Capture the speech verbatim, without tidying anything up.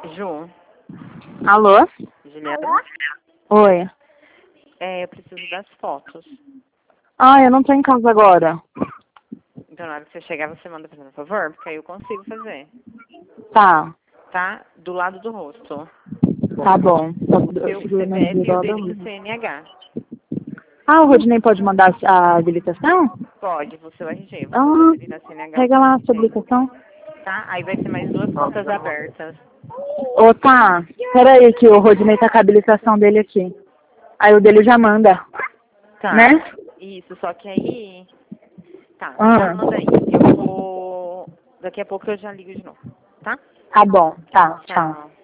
Ju, Alô? Juliana, Oi. é, eu preciso das fotos. Ah, eu não tô em casa agora. Então, na hora que você chegar, você manda fazer, por favor, porque aí eu consigo fazer. Tá, Tá? Do lado do rosto. tá bom. O seu C P F e o dele do C N H. Ah, o Rodney pode mandar a habilitação? Pode, o seu R G. Você Ah, pode vir na C N H o pega seu lá a R sua G. habilitação. Tá? Aí vai ser mais duas contas abertas. Ô, tá. Peraí que o Rodney tá com a habilitação dele aqui. Aí o dele já manda, Tá. né? Isso, só que aí... Tá, já Ah, manda aí. Eu vou... Daqui a pouco eu já ligo de novo. Tá? tá bom, tá, tchau. Tchau.